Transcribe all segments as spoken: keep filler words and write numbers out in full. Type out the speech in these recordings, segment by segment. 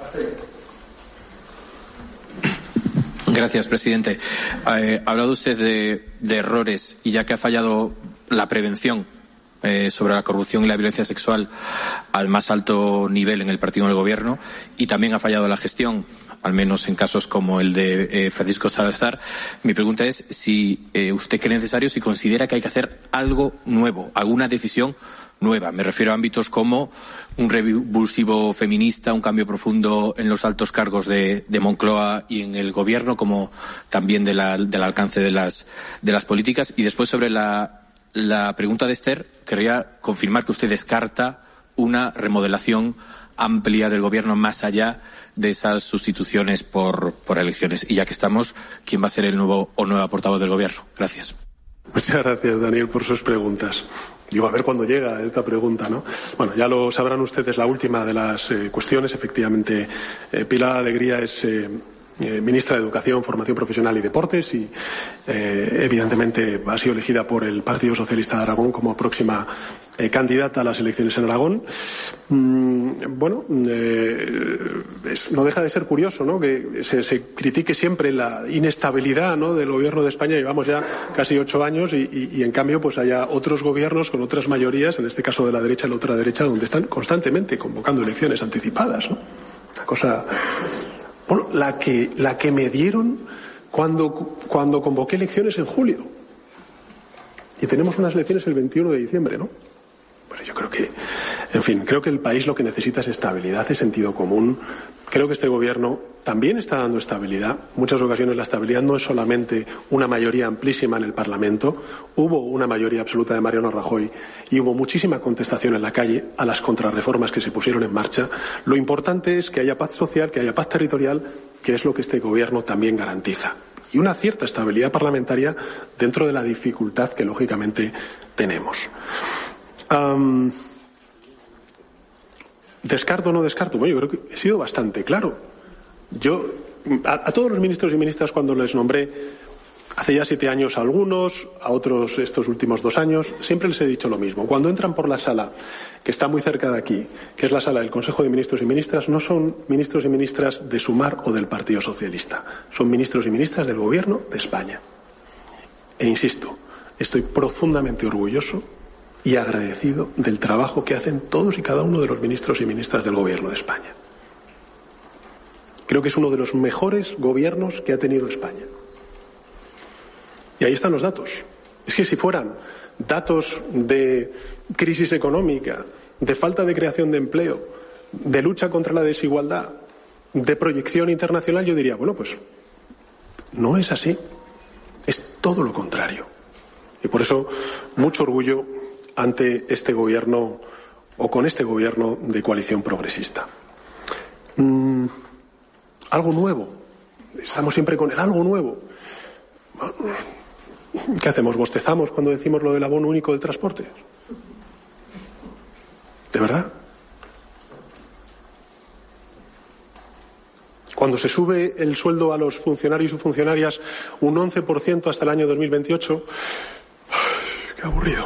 Gracias, presidente. Eh, ha hablado usted de, de errores y ya que ha fallado la prevención eh, sobre la corrupción y la violencia sexual al más alto nivel en el partido del gobierno y también ha fallado la gestión, al menos en casos como el de eh, Francisco Salazar, mi pregunta es si eh, usted cree necesario, si considera que hay que hacer algo nuevo, alguna decisión nueva. Me refiero a ámbitos como un revulsivo feminista, un cambio profundo en los altos cargos de, de Moncloa y en el gobierno, como también de la, del alcance de las, de las políticas. Y después, sobre la, la pregunta de Esther, querría confirmar que usted descarta una remodelación amplia del gobierno más allá de esas sustituciones por, por elecciones. Y ya que estamos, ¿quién va a ser el nuevo o nueva portavoz del gobierno? Gracias. Muchas gracias, Daniel, por sus preguntas. Digo, a ver cuándo llega esta pregunta, ¿no? Bueno, ya lo sabrán ustedes, la última de las eh, cuestiones. Efectivamente, eh, Pilar Alegría es eh, eh, ministra de Educación, Formación Profesional y Deportes y, eh, evidentemente, ha sido elegida por el Partido Socialista de Aragón como próxima eh, candidata a las elecciones en Aragón. Mm, bueno, eh, es, no deja de ser curioso, ¿no?, que se, se critique siempre la inestabilidad, ¿no?, del gobierno de España. Llevamos ya casi ocho años y, y, y en cambio pues haya otros gobiernos con otras mayorías, en este caso de la derecha y la otra derecha, donde están constantemente convocando elecciones anticipadas, ¿no? Una cosa, bueno, la que la que me dieron cuando cuando convoqué elecciones en julio y tenemos unas elecciones el veintiuno de diciembre, ¿no? Pues yo creo que, en fin, creo que el país lo que necesita es estabilidad, es sentido común. Creo que este gobierno también está dando estabilidad. En muchas ocasiones la estabilidad no es solamente una mayoría amplísima en el Parlamento. Hubo una mayoría absoluta de Mariano Rajoy y hubo muchísima contestación en la calle a las contrarreformas que se pusieron en marcha. Lo importante es que haya paz social, que haya paz territorial, que es lo que este gobierno también garantiza. Y una cierta estabilidad parlamentaria dentro de la dificultad que, lógicamente, tenemos. Um, ¿Descarto o no descarto? Bueno, yo creo que he sido bastante claro. Yo, a, a todos los ministros y ministras, cuando les nombré, hace ya siete años a algunos, a otros estos últimos dos años, siempre les he dicho lo mismo. Cuando entran por la sala, que está muy cerca de aquí, que es la sala del Consejo de Ministros y Ministras, no son ministros y ministras de Sumar o del Partido Socialista. Son ministros y ministras del Gobierno de España. E insisto, estoy profundamente orgulloso y agradecido del trabajo que hacen todos y cada uno de los ministros y ministras del Gobierno de España. Creo que es uno de los mejores gobiernos que ha tenido España. Y ahí están los datos. Es que si fueran datos de crisis económica, de falta de creación de empleo, de lucha contra la desigualdad, de proyección internacional, yo diría, bueno, pues no es así. Es todo lo contrario. Y por eso, mucho orgullo ante este gobierno o con este gobierno de coalición progresista. Mm, algo nuevo. Estamos siempre con el algo nuevo. ¿Qué hacemos? ¿Bostezamos cuando decimos lo del abono único del transporte? ¿De verdad? Cuando se sube el sueldo a los funcionarios y funcionarias un once por ciento hasta el año dos mil veintiocho, ¡qué aburrido!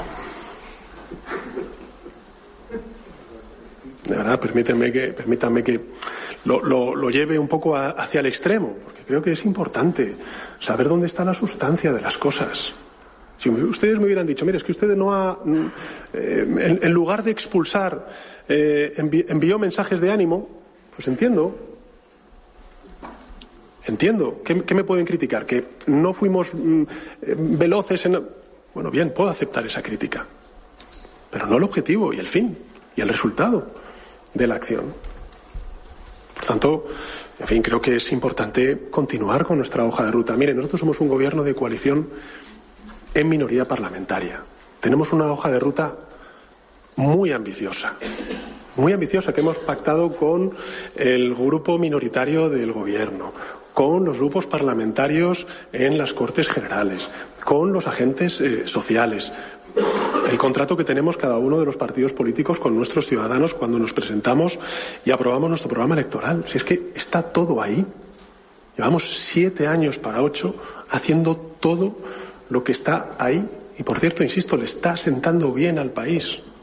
De verdad, permítanme que, permítanme que lo, lo, lo lleve un poco a, hacia el extremo, porque creo que es importante saber dónde está la sustancia de las cosas. Si ustedes me hubieran dicho, mire, es que usted no ha, eh, en, en lugar de expulsar, eh, envi, envió mensajes de ánimo, pues entiendo, entiendo. ¿Qué, qué me pueden criticar? Que no fuimos mm, veloces en... Bueno, bien, puedo aceptar esa crítica, pero no el objetivo y el fin y el resultado de la acción. Por tanto, en fin, creo que es importante continuar con nuestra hoja de ruta. Miren, nosotros somos un gobierno de coalición en minoría parlamentaria. Tenemos una hoja de ruta muy ambiciosa, muy ambiciosa, que hemos pactado con el grupo minoritario del gobierno, con los grupos parlamentarios en las Cortes Generales, con los agentes eh, sociales. El contrato que tenemos cada uno de los partidos políticos con nuestros ciudadanos cuando nos presentamos y aprobamos nuestro programa electoral. Si es que está todo ahí. Llevamos siete años para ocho haciendo todo lo que está ahí. Y, por cierto, insisto, le está sentando bien al país.